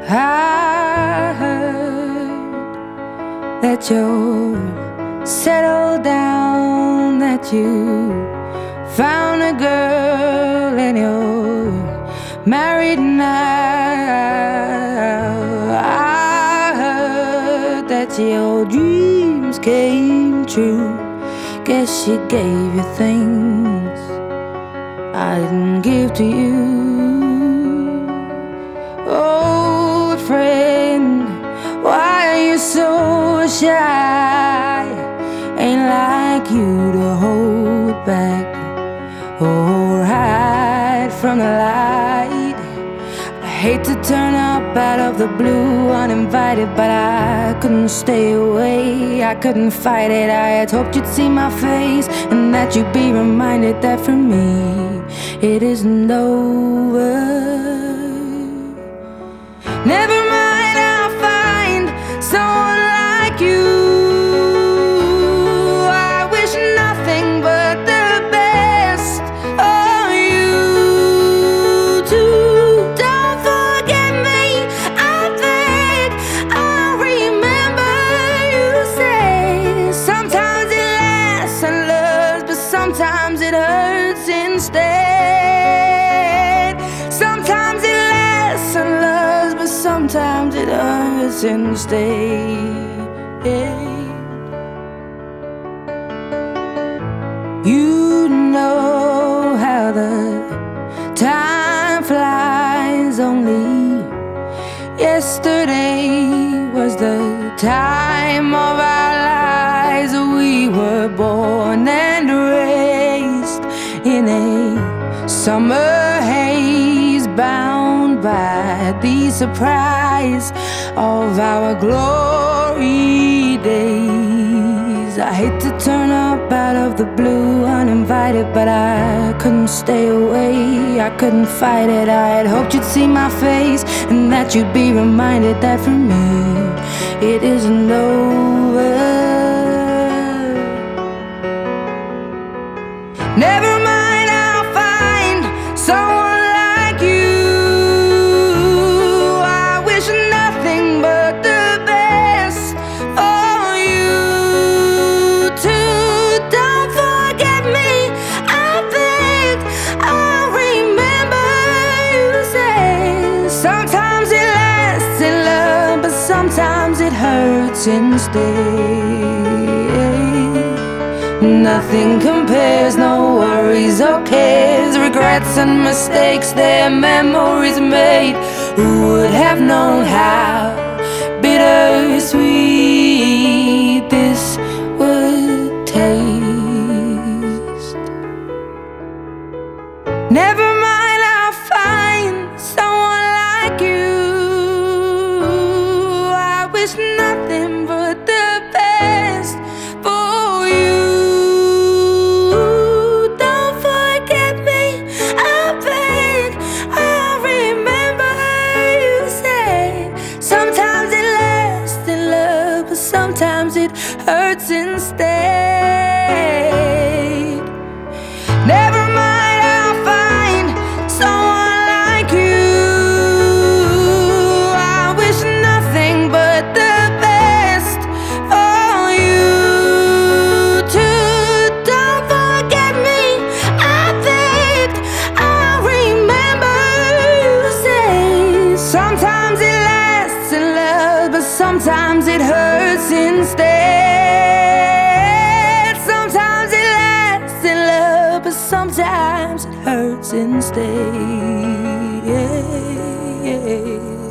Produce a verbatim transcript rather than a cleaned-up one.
I heard that you're settled down, that you found a girl and you're married now. I heard that your dreams came true. Guess she gave you things I didn't give to you. Old friend, why are you so shy? Ain't like you to hold back or hide from the light. I hate to turn up out of the blue uninvited, but I couldn't stay away, I couldn't fight it. I had hoped you'd see my face and that you'd be reminded that for me it isn't over. Never mind, I'll find someone like you. I wish nothing but the best for you too. Don't forget me, I beg. I remember you say sometimes it lasts and loves, but sometimes it hurts instead. Sometimes it lasts and loves, but sometimes it hurts instead. You know how the time flies. Only yesterday was the time of our lives. We were born and raised in a summer haze, bound by the surprise of our glory days. I hate to turn up out of the blue uninvited, but I couldn't stay away, I couldn't fight it. I had hoped you'd see my face and that you'd be reminded that for me it isn't over. Never mind, I'll find someone like you. I wish nothing but the best for you too. Don't forget me, I beg. I remember you say sometimes it lasts in love, but sometimes it hurts instead. Nothing compares, no worries or cares, regrets and mistakes, their memories made. Who would have known how bittersweet this would taste? Never mind, I'll find someone like you. I wish nothing but the best for you. Sometimes it hurts instead. Never mind, I'll find someone like you. I wish nothing but the best for you too. Don't forget me, I beg. I remember you say sometimes it lasts in love, but sometimes it hurts instead. Sometimes it lasts in love, but sometimes it hurts instead.